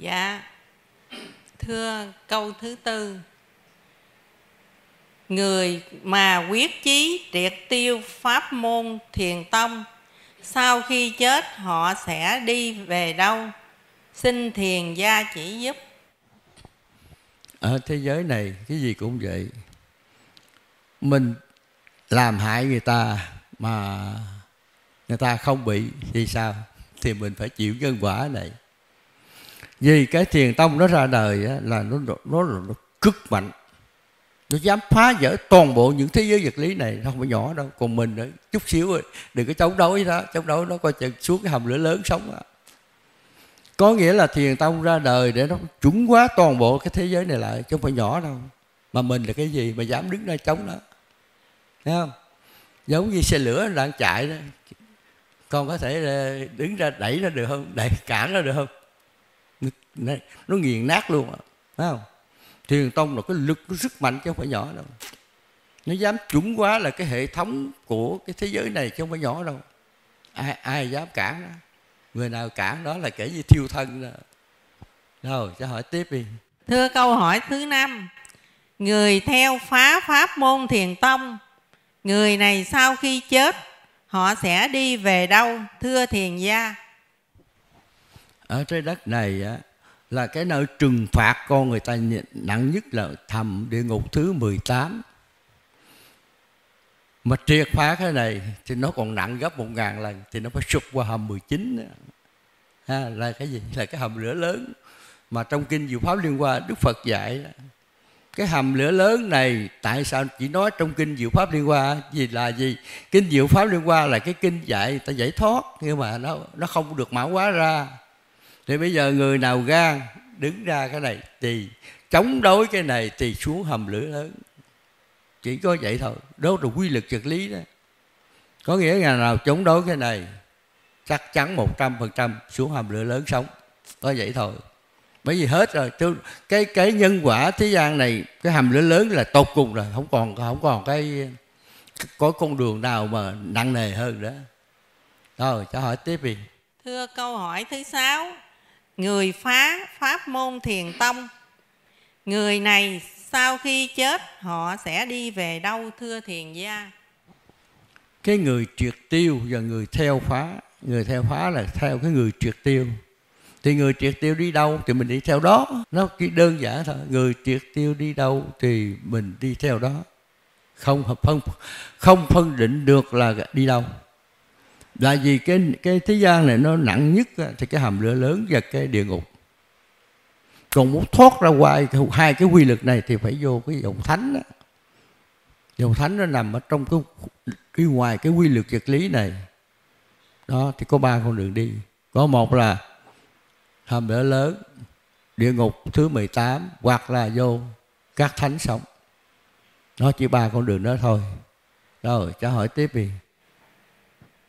Dạ, thưa câu thứ tư. Người mà quyết chí triệt tiêu pháp môn thiền tông, sau khi chết họ sẽ đi về đâu? Xin thiền gia chỉ giúp. Ở thế giới này cái gì cũng vậy. Mình làm hại người ta mà người ta không bị thì sao? Thì mình phải chịu nhân quả này. Vì cái thiền tông nó ra đời á, là nó cực mạnh. Nó dám phá vỡ toàn bộ những thế giới vật lý này. Nó không phải nhỏ đâu. Còn mình nữa, chút xíu rồi, đừng có chống đối đó. Chống đối nó coi chừng xuống cái hầm lửa lớn sống á. Có nghĩa là thiền tông ra đời để nó chuẩn hóa toàn bộ cái thế giới này lại, chứ không phải nhỏ đâu. Mà mình là cái gì mà dám đứng ra chống nó? Thấy không? Giống như xe lửa đang chạy đó, con có thể đứng ra đẩy nó được không? Đẩy cản nó được không? Nó nghiền nát luôn. Thấy không? Thiền tông là cái lực nó rất mạnh chứ không phải nhỏ đâu. Nó dám chuẩn hóa là cái hệ thống của cái thế giới này chứ không phải nhỏ đâu. Ai dám cản đó? Người nào cản đó là kể như thiêu thân đó. Rồi, cho hỏi tiếp đi. Thưa câu hỏi thứ 5. Người theo phá pháp môn thiền tông, người này sau khi chết họ sẽ đi về đâu? Thưa thiền gia. Ở trái đất này á, là cái nơi trừng phạt con người ta nặng nhất là thầm địa ngục thứ 18. Mà triệt phá cái này thì nó còn nặng gấp 1000 lần. Thì nó phải sụp qua hầm 19. Là cái gì? Là cái hầm lửa lớn. Mà trong Kinh Diệu Pháp Liên Hoa Đức Phật dạy đó, cái hầm lửa lớn này tại sao chỉ nói trong Kinh Diệu Pháp Liên Hoa? Vì là gì? Kinh Diệu Pháp Liên Hoa là cái kinh dạy ta giải thoát, nhưng mà nó không được mã hóa ra. Thì bây giờ người nào gan đứng ra cái này thì chống đối cái này thì xuống hầm lửa lớn. Chỉ có vậy thôi. Đó là quy luật vật lý đó. Có nghĩa ngày nào chống đối cái này chắc chắn 100% xuống hầm lửa lớn sống. Có vậy thôi. Bởi vì hết rồi. Cái nhân quả thế gian này, cái hầm lửa lớn là tột cùng rồi. Không còn có con đường nào mà nặng nề hơn nữa. Rồi, cho hỏi tiếp đi. Thưa câu hỏi thứ 6. Người phá pháp môn thiền tông, người này sau khi chết họ sẽ đi về đâu? Thưa thiền gia. Cái người triệt tiêu và người theo phá. Người theo phá là theo cái người triệt tiêu. Thì người triệt tiêu đi đâu thì mình đi theo đó. Nó chỉ đơn giản thôi. Người triệt tiêu đi đâu thì mình đi theo đó. Không phân định được là đi đâu. Là vì cái thế gian này nó nặng nhất thì cái hầm lửa lớn và cái địa ngục. Còn muốn thoát ra ngoài hai cái quy luật này thì phải vô cái dòng thánh đó. Dòng thánh nó nằm ở trong cái ngoài cái quy luật vật lý này. Đó thì có 3 con đường đi. Có một là hầm lửa lớn, địa ngục thứ 18, hoặc là vô các thánh sống. Nó chỉ 3 con đường đó thôi. Rồi, cho hỏi tiếp đi.